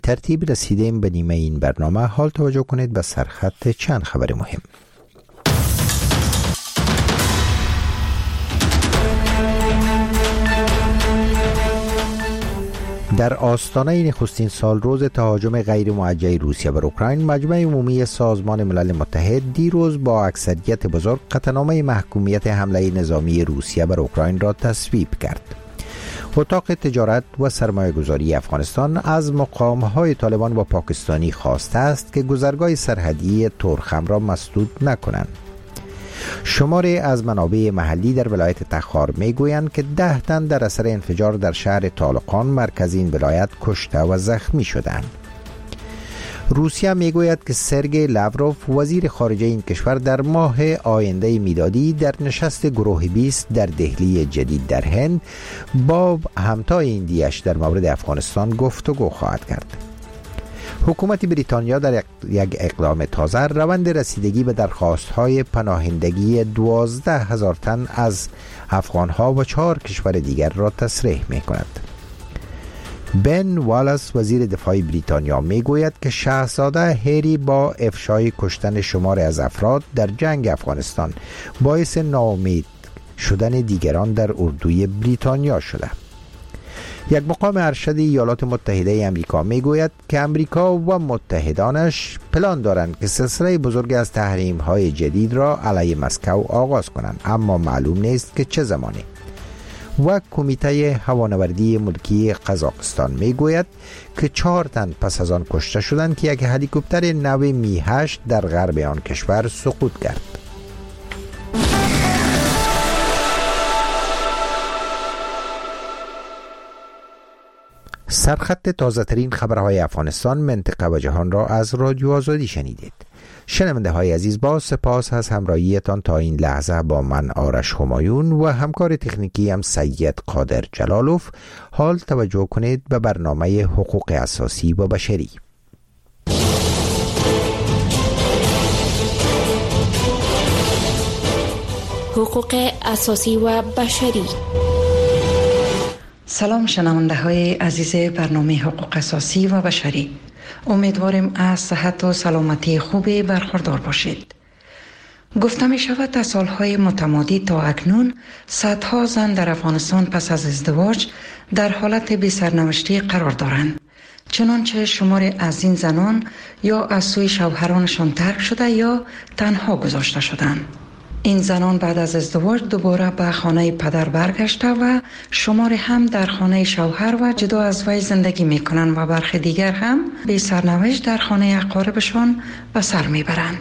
ترتیب رسیدیم به نیمه این برنامه. حال توجه کنید به سرخط چند خبر مهم. در آستانه نخستین سال روز تهاجم غیر موجه روسیه بر اوکراین، مجمع عمومی سازمان ملل متحد دیروز با اکثریت بزرگ قطعنامه محکومیت حمله نظامی روسیه بر اوکراین را تصویب کرد. اتاق تجارت و سرمایه گذاری افغانستان از مقامهای طالبان و پاکستانی خواسته است که گذرگاه سرحدی تورخم را مسدود نکنند. شماری از منابع محلی در ولایت تخار میگویند که 10 تن در اثر انفجار در شهر طالقان مرکز این ولایت کشته و زخمی شدند. روسیه میگوید که سرگئی لاوروف وزیر خارجه این کشور در ماه آینده میلادی در نشست گروه 20 در دهلی جدید در هند با همتای ایندیش در مورد افغانستان گفتگو خواهد کرد. حکومت بریتانیا در یک اقدام تازه روند رسیدگی به درخواست‌های پناهندگی 12,000 تن از افغان‌ها و 4 کشور دیگر را تصریح می‌کند. بن والاس وزیر دفاع بریتانیا میگوید که شاهزاده هری با افشای کشتن شماری از افراد در جنگ افغانستان باعث ناامید شدن دیگران در اردوی بریتانیا شده. یک مقام ارشد ایالات متحده آمریکا میگوید که آمریکا و متحدانش پلان دارند که سلسله بزرگ از تحریم‌های جدید را علیه مسکو آغاز کنند، اما معلوم نیست که چه زمانی. و کمیته هوانوردی ملکی قزاقستان میگوید که 4 تن پس از آن کشته شدند که یک هلیکوپتر نو می 8 در غرب آن کشور سقوط کرد. سرخط تازه ترین خبرهای افغانستان، منطقه و جهان را از رادیو آزادی شنیدید. شنونده های عزیز، با سپاس از همراهیتان تا این لحظه با من آرش همایون و همکار تکنیکی هم سید قادر جلالوف. حال توجه کنید به برنامه حقوق اساسی و بشری. حقوق اساسی و بشری. سلام شنونده های عزیز برنامه حقوق اساسی و بشری. امیدواریم از صحت و سلامتی خوبی برخوردار باشید. گفته می شود از سالهای متمادی تا اکنون صدها زن در افغانستان پس از ازدواج در حالت بی سرنوشتی قرار دارند. چنانچه شماری از این زنان یا از سوی شوهرانشان ترک شده یا تنها گذاشته شدند. این زنان بعد از ازدواج دوباره به خانه پدر برگشته و شماری هم در خانه شوهر و جدا از وی زندگی می کنند و برخی دیگر هم بی سرنوشت در خانه اقاربشان به سر می برند.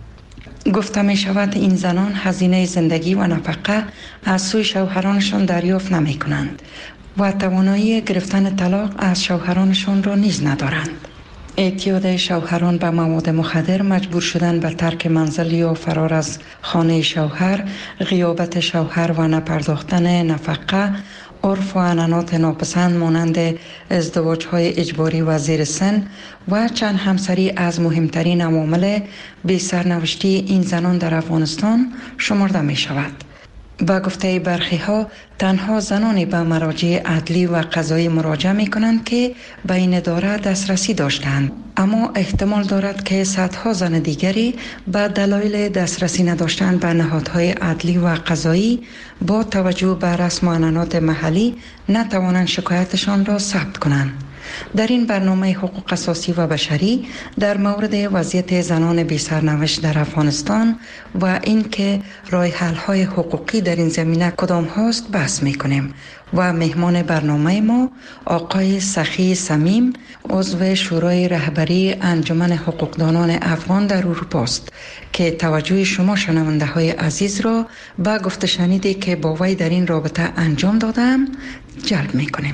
گفته می شود این زنان هزینه زندگی و نفقه از سوی شوهرانشان دریافت نمی کنند و توانایی گرفتن طلاق از شوهرانشان را نیز ندارند. اعتیاد شوهران به مواد مخدر، مجبور شدن به ترک منزل یا فرار از خانه شوهر، غیابت شوهر و نپرداختن نفقه، عرف و عنعنات ناپسند مانند ازدواج‌های اجباری و زیر سن و چند همسری از مهمترین عوامل بی سرنوشتی این زنان در افغانستان شمرده می شود. با گفته برخی ها تنها زنانی به مراجع عدلی و قضایی مراجعه می کنند که به این اداره دسترسی داشتند، اما احتمال دارد که صدها زن دیگری به دلایل دسترسی نداشتن به نهادهای عدلی و قضایی با توجه به رسم و عنعنات محلی نتوانند شکایتشان را ثبت کنند. در این برنامه حقوق اساسی و بشری در مورد وضعیت زنان بی سرنوشت در افغانستان و اینکه راه حل های حقوقی در این زمینه کدام هاست بحث میکنیم و مهمان برنامه ما آقای سخی صمیم، عضو شورای رهبری انجمن حقوقدانان افغان در اروپا است که توجه شما شنونده های عزیز را به گفته شنیدی که با وی در این رابطه انجام دادم جلب میکنیم.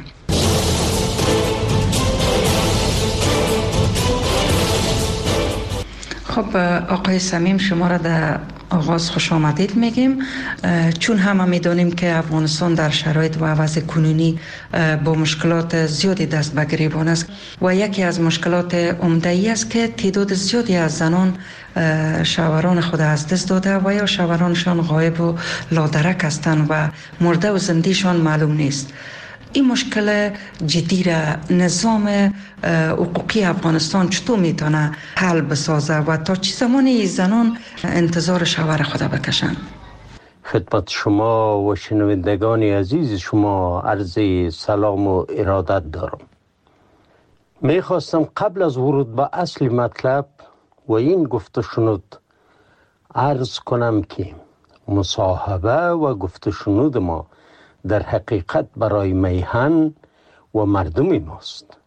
خب آقای صمیم، شما را در آغاز خوش آمدید میگیم، چون همه میدونیم که افغانستان در شرایط و وضع کنونی با مشکلات زیادی دست به گریبان است و یکی از مشکلات عمده ای است که تعداد زیادی از زنان شوهران خود از دست داده و یا شوهرانشان غایب و لادرک هستند و مرده و زندهشان معلوم نیست. این مشکل جدی را نظام حقوقی افغانستان چطور میتونه حل بسازه و تا چه زمانی زنان انتظار شوهر خود بکشن؟ خدمت شما و شنوندگان عزیز شما عرض سلام و ارادت دارم. میخواستم قبل از ورود به اصل مطلب و این گفته شنود عرض کنم که مصاحبه و گفته شنود ما در حقیقت برای میهن و مردم ماست،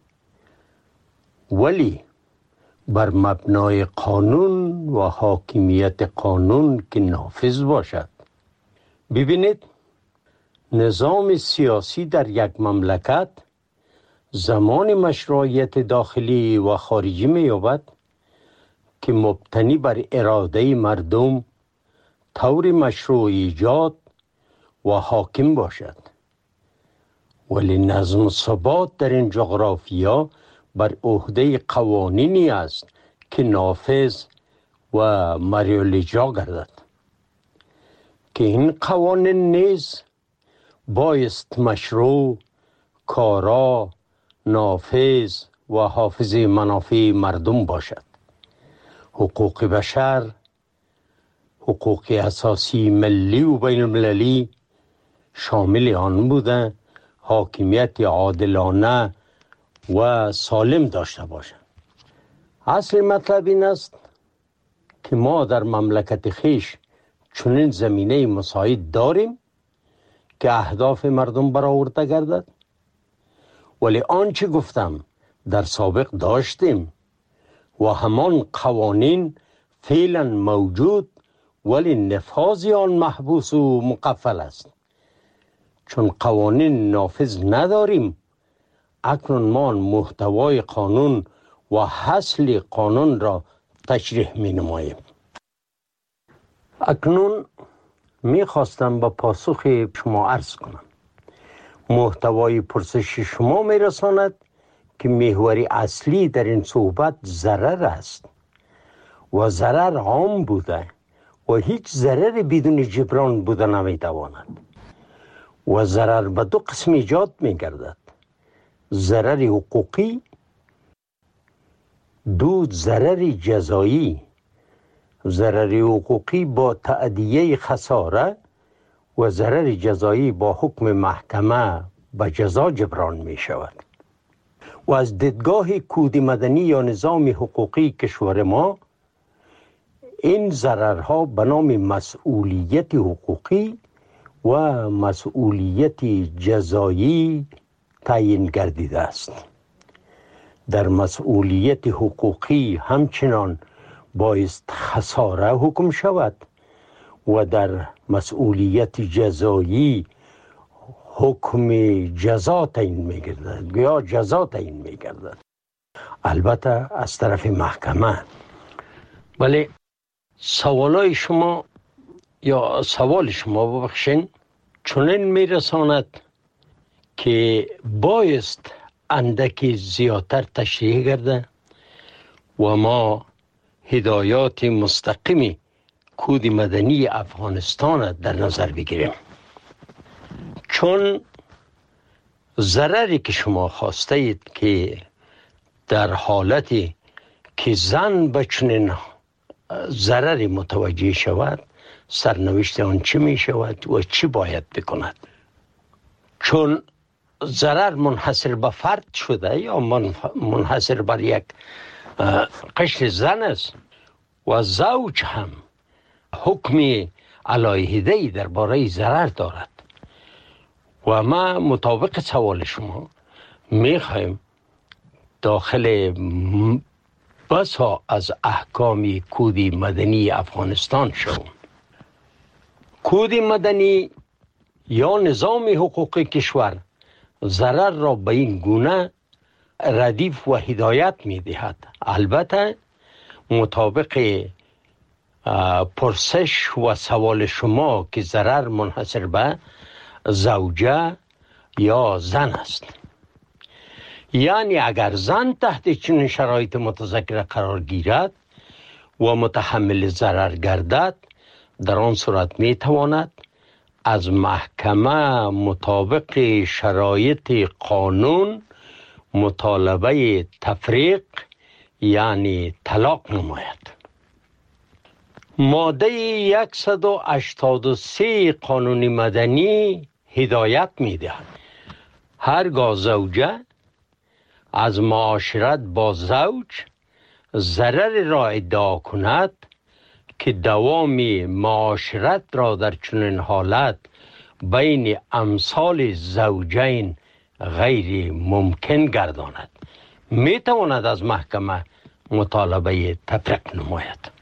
ولی بر مبنای قانون و حاکمیت قانون که نافذ باشد. ببینید، نظام سیاسی در یک مملکت زمان مشروعیت داخلی و خارجی می‌یابد که مبتنی بر اراده مردم طور مشروع ایجاد و حاکم باشد، ولی نظم و ثبات در این جغرافیا بر عهده قوانینی است که نافذ و مریال اجرا گردد، که این قوانین نیز بایست مشروع، کارا، نافذ و حافظ منافع مردم باشد. حقوق بشر، حقوق اساسی ملی و بین المللی شامل آن بوده حاکمیت عادلانه و سالم داشته باشد. اصل مطلب این است که ما در مملکت خیش چنین زمینه مساعد داریم که اهداف مردم برآورده گردد، ولی آنچه گفتم در سابق داشتیم و همان قوانین فعلا موجود، ولی نفاذ آن محبوس و مقفل است. چون قوانین نافذ نداریم، اکنون ما محتوای قانون و حاصل قانون را تشریح می نماییم. اکنون می خواستم با پاسخ شما عرض کنم. محتوای پرسش شما می رساند که محوری اصلی در این صحبت ضرر است و ضرر عام بوده و هیچ ضرر بدون جبران بوده نمی تواند و ضرر به دو قسم ایجاد می گردد: ضرر حقوقی، دو ضرر جزایی. ضرر حقوقی با تأدیه خساره و ضرر جزایی با حکم محکمه به جزا جبران می شود. و از دیدگاه کود مدنی یا نظام حقوقی کشور ما، این ضررها به نام مسئولیت حقوقی و مسئولیت جزایی تعیین گردیده است. در مسئولیت حقوقی همچنان بایست خساره حکم شود و در مسئولیت جزایی حکم جزا تعیین می‌گردد یا جزا تعیین می‌گردد، البته از طرف محکمه. ولی سوال شما ببخشین چنین میرساند که بایست اندکی زیادتر تشریح گرده و ما هدایات مستقیمی کود مدنی افغانستان در نظر بگیریم. چون ضرری که شما خواسته اید که در حالتی که زن به چنین ضرری متوجه شود، سرنوشت آن چه می شود و چی باید بکند. چون ضرر منحصر به فرد شده یا منحصر بر یک قشر زن است و زوج هم حکم علیحده‌ای درباره ضرر دارد و ما مطابق سوال شما میخوایم داخل بسا از احکام کود مدنی افغانستان شوم. کود مدنی یا نظام حقوقی کشور ضرر را به این گونه ردیف و هدایت می دهد. البته مطابق پرسش و سوال شما که ضرر منحصر به زوجه یا زن است، یعنی اگر زن تحت چنین شرایط متذکره قرار گیرد و متحمل ضرر گردد، در آن صورت می تواند از محکمه مطابق شرایط قانون مطالبه تفریق یعنی طلاق نماید. ماده 183 قانون مدنی هدایت می‌دهد هرگاه زوجه از معاشرت با زوج ضرر را ادعا کند که دوام معاشرت را در چنین حالت بین امثال زوجین غیر ممکن گرداند، می تواند از محکمه مطالبه تفریق نماید.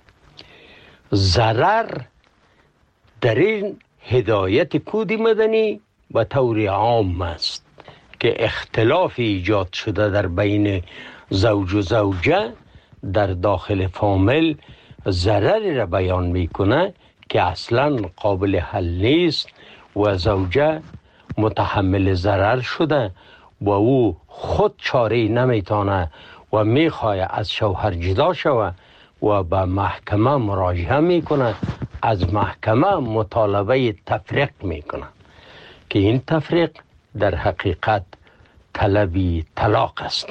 ضرر در این هدایت کود مدنی به طور عام است که اختلاف ایجاد شده در بین زوج و زوجه در داخل فامیل ضرری را بیان میکنه که اصلا قابل حل نیست و زوجه متحمل ضرر شده و او خود چاره نمیتونه و میخواه از شوهر جدا شود و به محکمه مراجعه میکنه، از محکمه مطالبه تفریق میکنه که این تفریق در حقیقت طلبی طلاق است.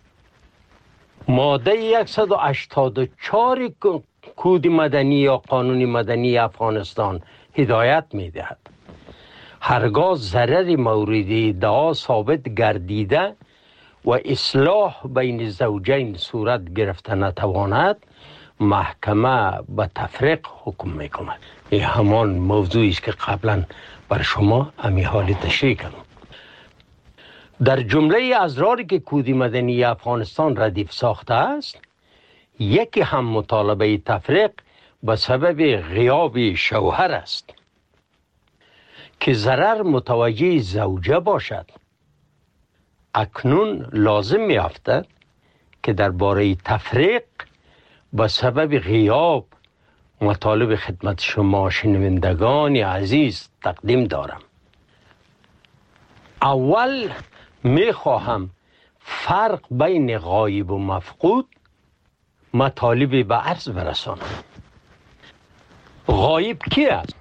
ماده 184 کود مدنی یا قانون مدنی افغانستان هدایت میدهد هرگاه ضرر مورد ادعا ثابت گردیده و اصلاح بین زوجین صورت گرفته نتواند، محکمه به تفریق حکم میکند. این همان موضوعی است که قبلا بر شما امی حالی تشریح کردم. در جمله ازراری که کود مدنی افغانستان ردیف ساخته است، یکی هم مطالبه تفریق به سبب غیاب شوهر است که ضرر متوجه زوجه باشد. اکنون لازم می افتد که درباره تفریق به سبب غیاب مطالب خدمت شما شنوندگان عزیز تقدیم دارم. اول می خواهم فرق بین غایب و مفقود مطالب به عرض برسانم. غایب کی است؟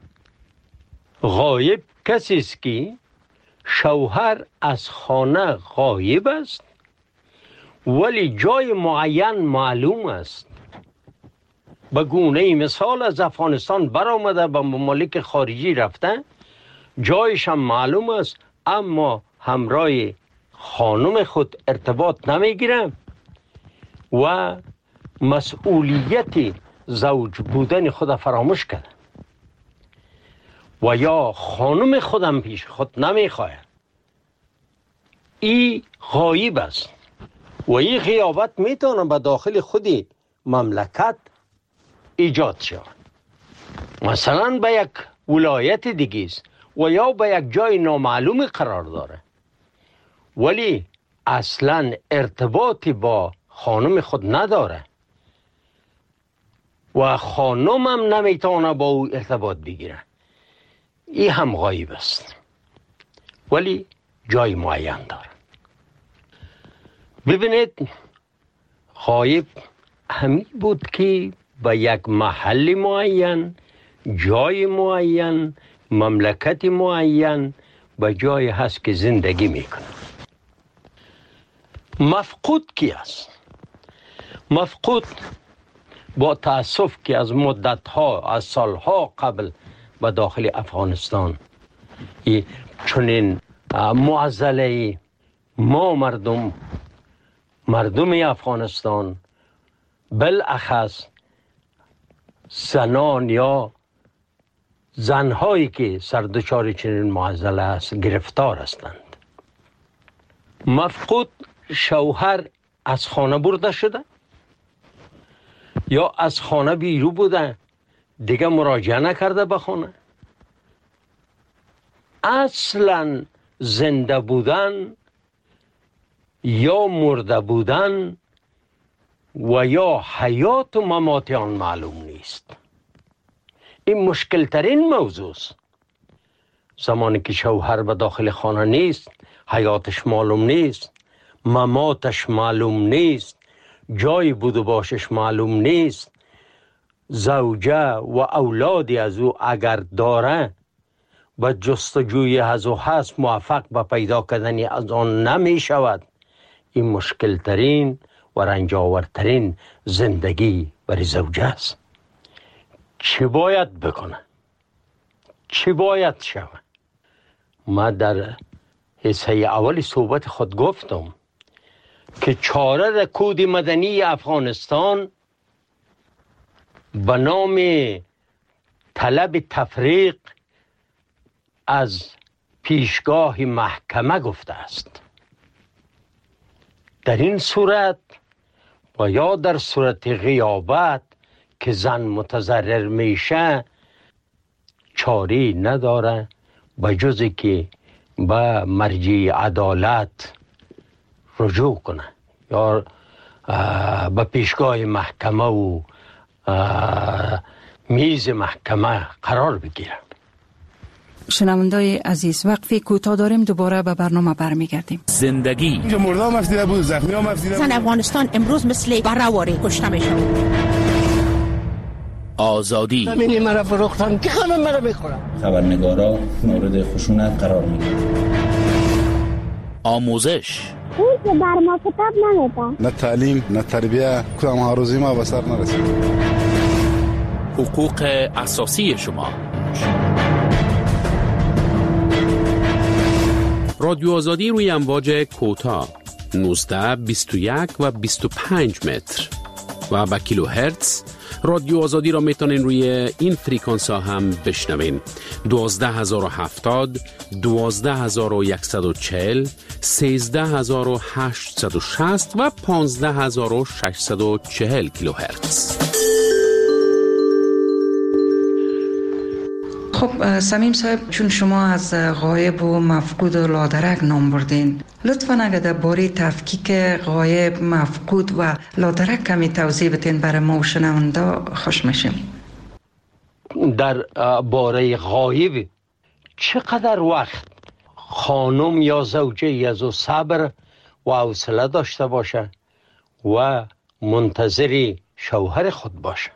غایب کسی است که شوهر از خانه غایب است ولی جای معین معلوم است. به گونه مثال از افغانستان برآمده به ممالک خارجی رفته، جایش هم معلوم است اما همراه خانم خود ارتباط نمیگیره و مسئولیت زوج بودن خود فراموش کرده و یا خانم خودم پیش خود نمیخواه. این غایب است و این غیابت میتونه به داخل خودی مملکت ایجاد شود. مثلا به یک ولایت دیگه است و یا به یک جای نامعلوم قرار داره ولی اصلا ارتباطی با خانم خود نداره و خانم هم نمیتونه با او ارتباط بگیره. این هم غایب است ولی جای معین داره. ببینید، غایب همین بود که به یک محل معین، جای معین، مملکت معین به جای هست که زندگی میکنه. مفقود کی است؟ مفقود با تأسف که از مدتها، از سالها قبل به داخل افغانستان چنین معضله ما مردم افغانستان بالاخص زنان یا زنهایی که سردچار چنین معضله است گرفتار هستند. مفقود شوهر از خانه برده شده یا از خانه بیرون بوده، دیگه مراجعه نکرده به خانه. اصلا زنده بودن یا مرده بودن و یا حیات و ممات آن معلوم نیست. این مشکل ترین موضوع است. زمانی که شوهر به داخل خانه نیست، حیاتش معلوم نیست، مماتش معلوم نیست، جای بود و باشش معلوم نیست، زوجه و اولادی از او اگر داره به جستجوی هز و هست موفق به پیدا کردن از آن نمی شود، این مشکل ترین و رنجاورترین زندگی برای زوجه است. چی باید بکنه؟ چی باید شود؟ ما در حصه اول صحبت خود گفتم که چاره در کود مدنی افغانستان به نام طلب تفریق از پیشگاه محکمه گفته است. در این صورت و یا در صورت غیابت که زن متضرر میشه چاری نداره به جز که به مرجع عدالت رجوع کنه یا به پیشگاه محکمه و میز محکمه قرار بگیره. شنوندای عزیز، وقفی کوتاه داریم، دوباره به برنامه برمیگردیم. زندگی مردم مفیده بود، زخمی ها مفیده بود. زن افغانستان امروز مثل برهواری کشته میشه. آزادی زمینی مرا فروختن که همه مرا میخورن. خبرنگارا مورد خشونت قرار میگیرن. آموزش اون که بر ما کتاب نمیدن. نه تعلیم نه تربیه، کدام ها روزی ما به سر نرسید. حقوق اساسی شما. رادیو آزادی روی امواج کوتاه 19 21 و 25 متر و با کیلو هرتز. رادیو آزادی را میتونین روی این فریکانس ها هم بشنوین. 12070 12140 13860 و 15640 کیلو هرتز. خب سمیم صاحب، چون شما از غایب و مفقود و لادرک نام بردین، لطفاً اگر در باره تفکیک غایب، مفقود و لادرک کمی توضیح بدین برای ما و شنونده خوش میشیم. در باره غایب چقدر وقت خانم یا زوجه از صبر و حوصله داشته باشه و منتظر شوهر خود باشه؟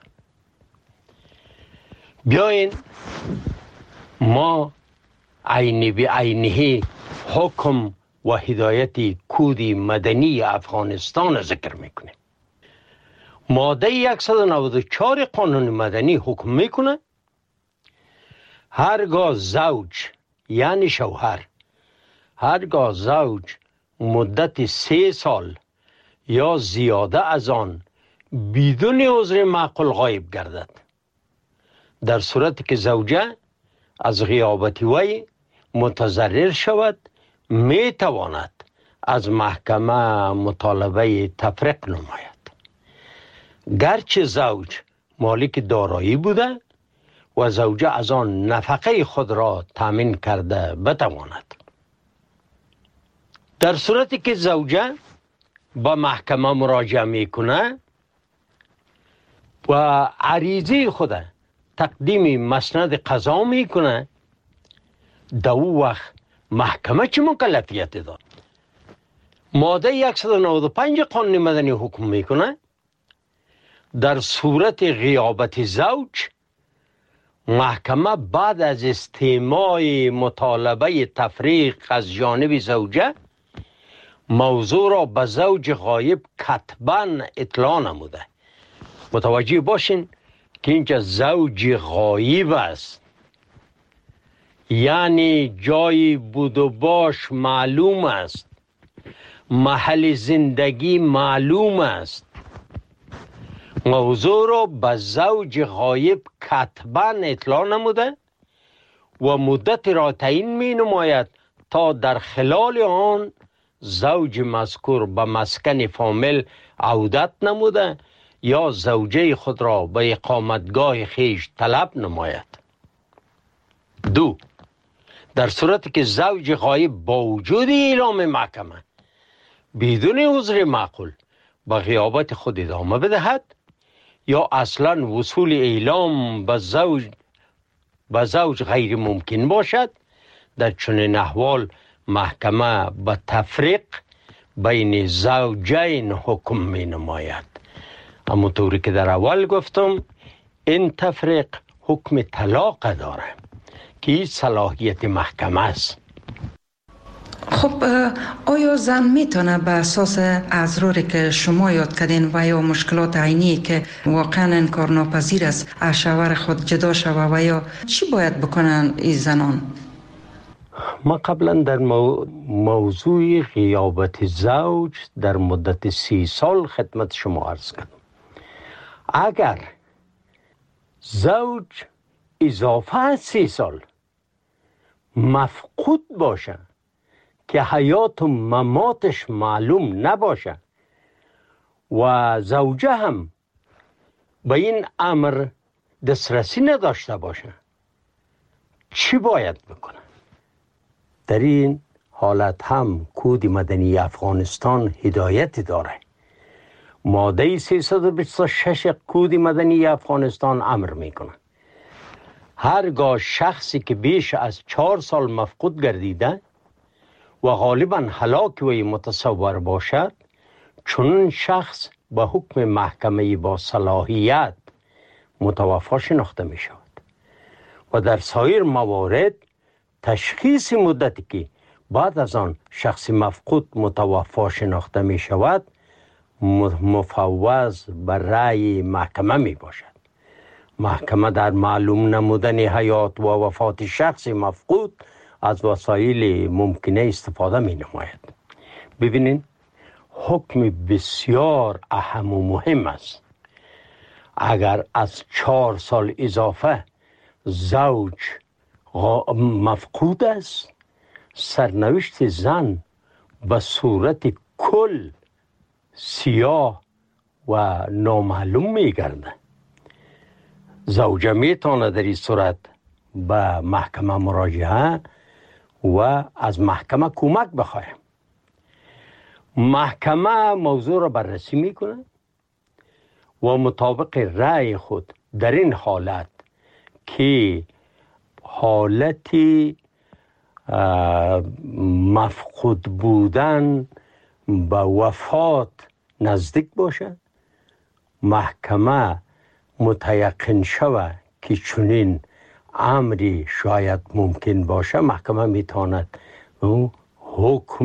بیاین ما عینی به عینی حکم و هدایت کود مدنی افغانستان ذکر میکنیم. ماده 194 قانون مدنی حکم میکنه هرگاه زوج یعنی شوهر، هرگاه زوج مدت 3 سال یا زیاده از آن بدون عذر معقول غایب گردد، در صورتی که زوجه از غیابت وی متضرر شود، می تواند از محکمه مطالبه تفریق نماید. گرچه زوج مالک دارایی بوده و زوجه از آن نفقه خود را تامین کرده بتواند. در صورتی که زوجه با محکمه مراجعه میکنه و عریضه خود تقدیم مسند قضا میکنه، در او وقت محکمه چه مکلفیت داد؟ ماده 195 قانون مدنی حکم میکنه در صورت غیابت زوج، محکمه بعد از استماع مطالبه تفریق از جانب زوجه موضوع را به زوج غایب کتباً اطلاع نموده. متوجه باشین که اینجا زوج غایب است، یعنی جای بود و باش معلوم است، محل زندگی معلوم است. موضوع را به زوج غایب کتباً اطلاع نموده و مدت را تعیین می نماید تا در خلال آن زوج مذکور به مسکن فامیل عودت نموده یا زوجه خود را به اقامتگاه خیش طلب نماید. 2. در صورتی که زوج غایب با وجود اعلام محکمه بدون عذر معقول به غیابت خود ادامه بدهد یا اصلا وصول اعلام به زوج غیر ممکن باشد، در چنین احوال محکمه به تفریق بین زوجین حکم می نماید. همونطوری که در اول گفتم، این تفریق حکم طلاق داره که صلاحیت محکمه است. خب آیا زن میتونه به اساس اضراری که شما یاد کردین و یا مشکلات عینی که واقعا انکارناپذیر است از شوهر خود جدا شوه و یا چی باید بکنن این زنان؟ ما قبلا در موضوع غیابت زوج در مدت 30 سال خدمت شما عرض کردم. اگر زوج اضافه از 30 سال مفقود باشه که حیات و مماتش معلوم نباشه و زوجه هم به این امر دسترسی نداشته باشه، چی باید بکنه؟ در این حالت هم کود مدنی افغانستان هدایت داره. ماده 326 کود مدنی افغانستان امر میکنه هرگاه شخصی که بیش از 4 سال مفقود گردیده و غالبا هلاک وی متصور باشد، چون شخص به حکم محکمه با صلاحیت متوفی شناخته می شود و در سایر موارد تشخیص مدتی که بعد از آن شخص مفقود متوفی شناخته می شود مفوض به رأی محکمه می باشد. محکمه در معلوم نمودن حیات و وفات شخص مفقود از وسایل ممکنه استفاده می نماید. ببینید حکم بسیار اهم و مهم است. اگر از 4 سال اضافه زوج مفقود است، سرنوشت زن به صورت کل سیاه و نامعلوم می گرده. زوجه می تونه در این صورت به محکمه مراجعه و از محکمه کمک بخواه. محکمه موضوع را بررسی میکنه و مطابق رأی خود در این حالت که حالتی مفقود بودن به وفات نزدیک باشه، محکمه متیقن شود که چنین امری شاید ممکن باشه، محکمه میتواند حکم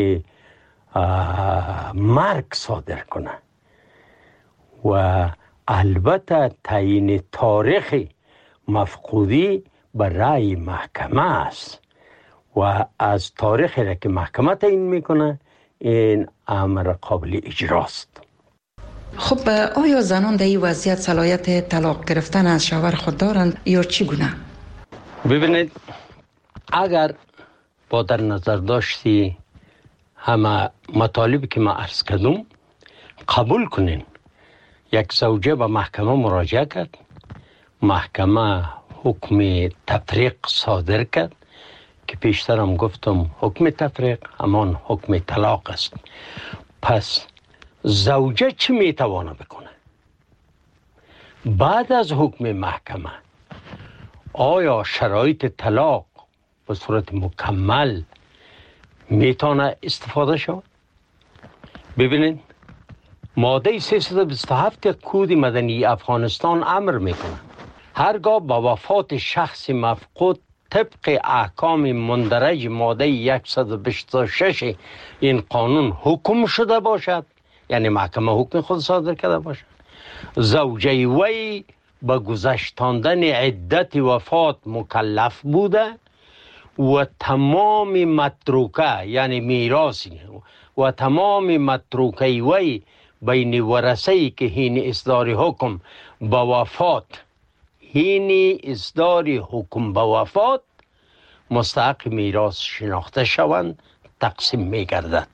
مرگ صادر کنه و البته تعیین تاریخ مفقودی به رأی محکمه است و از تاریخی را که محکمه تعیین میکنه این امر قابل اجراست. خب آیا زنان در این وضعیت صلاحیت طلاق گرفتن از شوهر خود دارند یا چگونه؟ ببینید اگر با در نظر داشتی همه مطالبی که ما عرض کردم قبول کنین، یک زوجه به محکمه مراجعه کرد، محکمه حکم تفریق صادر کرد که پیشتر هم گفتم حکم تفریق همان حکم طلاق است. پس زوجه چی میتوانه بکنه؟ بعد از حکم محکمه آیا شرایط طلاق به صورت مکمل میتونه استفاده شود؟ ببینید ماده 327 کود مدنی افغانستان امر میکنه هرگاه با وفات شخص مفقود طبق احکام مندرج ماده 126 این قانون حکم شده باشد، یعنی محکمه حکم خود صادر کرده باشد، زوجه وی به گذشتاندن عدت وفات مکلف بوده و تمام متروکه یعنی میراثی و تمام متروکه وی بین ورثه‌ای که حین اصدار حکم به وفات مستحق میراث شناخته شوند تقسیم می گردد.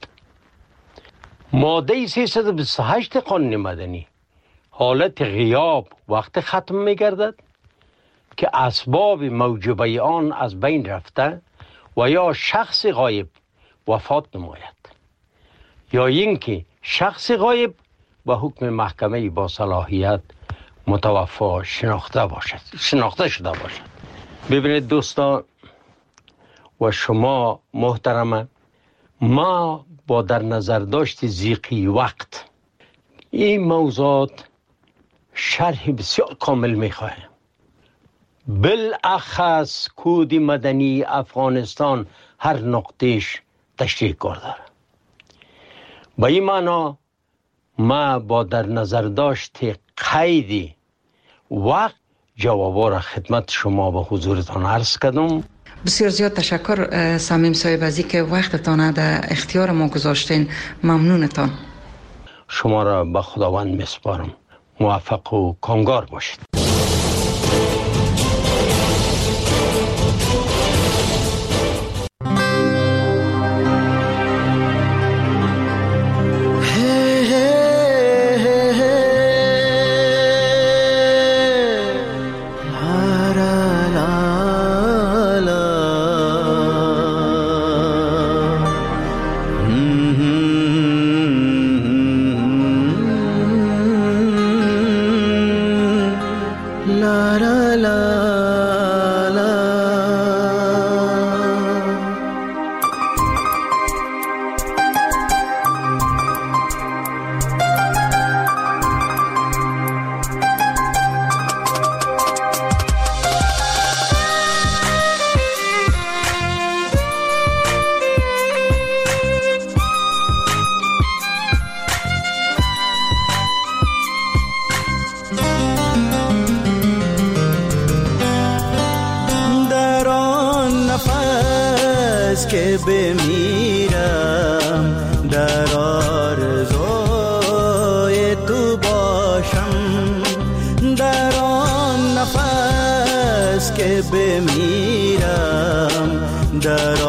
ماده 328 قانون مدنی حالت غیاب وقت ختم می گردد که اسباب موجبه آن از بین رفته و یا شخص غایب وفات نماید یا اینکه شخص غایب به حکم محکمه با صلاحیت متوفی شناخته شده باشد. ببینید دوستان و شما محترمه، ما با در نظر داشت ضیق وقت این موضوعات شرح بسیار کامل میخواهیم بالاخص کود مدنی افغانستان هر نقطهش تشریح کرده. با این معنا ما با در نظر داشت قید وقت جوابا را خدمت شما به حضورتان عرض کردم. بسیار زیاد تشکر صمیم صاحب از اینکه وقتتان در اختیار ما گذاشتین. ممنونتان. شما را به خداوند میسپارم. موفق و کامگار باشید. که بمیرم در آرزوی تو باشم، در آن نفس که بمیرم در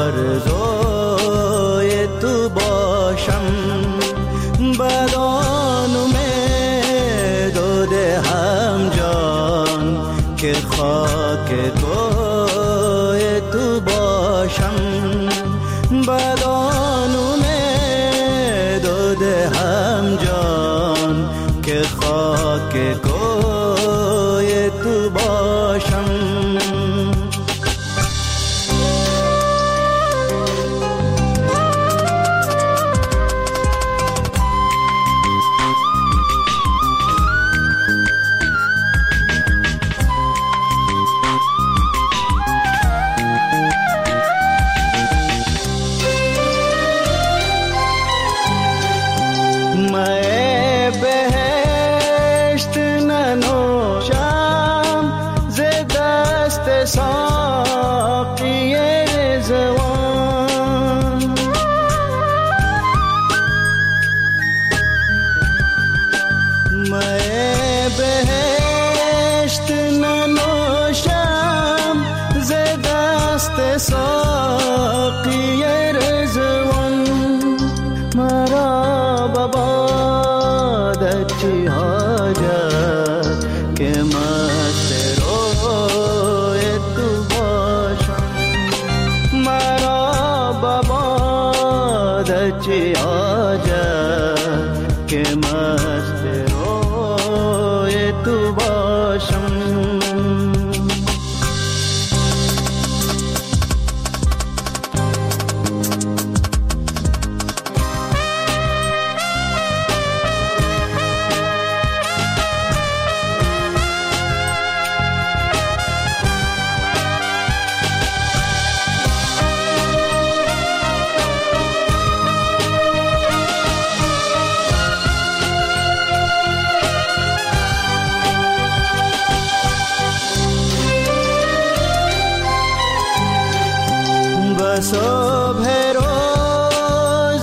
آرزوی تو باشم، بدان امید و دهم جان که خاک کوی تو باشم، بدان امید و دهم جان که خاک کوی تو باشم. ساقی رضوان مرا ببادت چی حاجت که مست روی تو باشم، مرا ببادت چی حاجت که مست روی تو باشم. صبح روز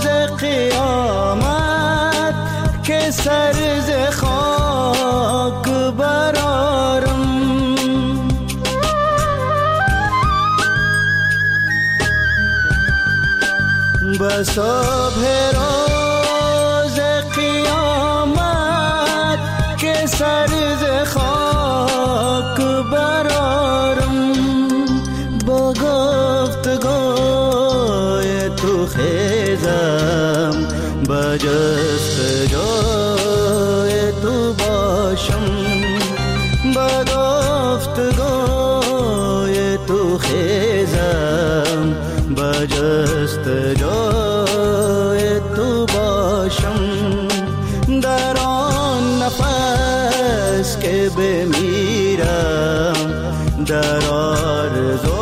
قیامت که سر ز خاک برارم، به صبح روز قیامت که سر ز خاک برارم، با گفتگوی تو خیزم با جستجوی تو باشم، با گفتگوی تو خیزم با جستجوی تو باشم، در آن نفس که بمیرم در آرزو